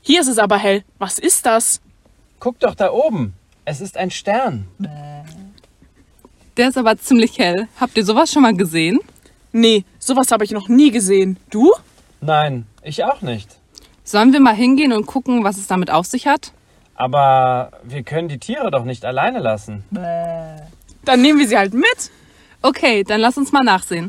Hier ist es aber hell. Was ist das? Guck doch da oben. Es ist ein Stern. Der ist aber ziemlich hell. Habt ihr sowas schon mal gesehen? Nee, sowas habe ich noch nie gesehen. Du? Nein, ich auch nicht. Sollen wir mal hingehen und gucken, was es damit auf sich hat? Aber wir können die Tiere doch nicht alleine lassen. Dann nehmen wir sie halt mit. Okay, dann lass uns mal nachsehen.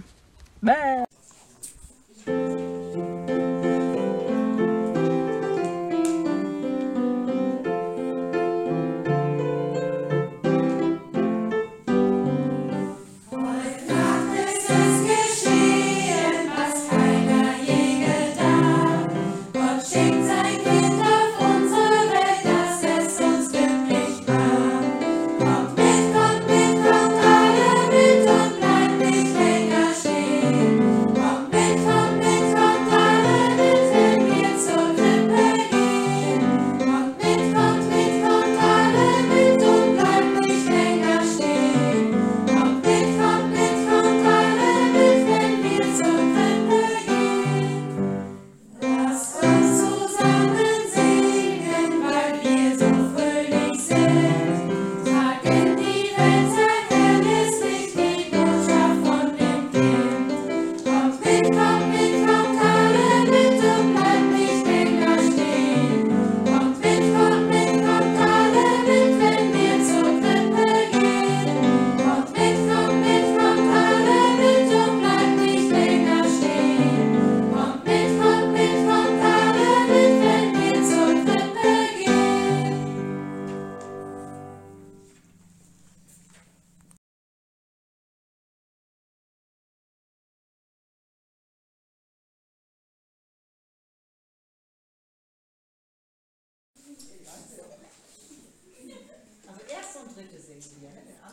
Also erste und dritte singen wir.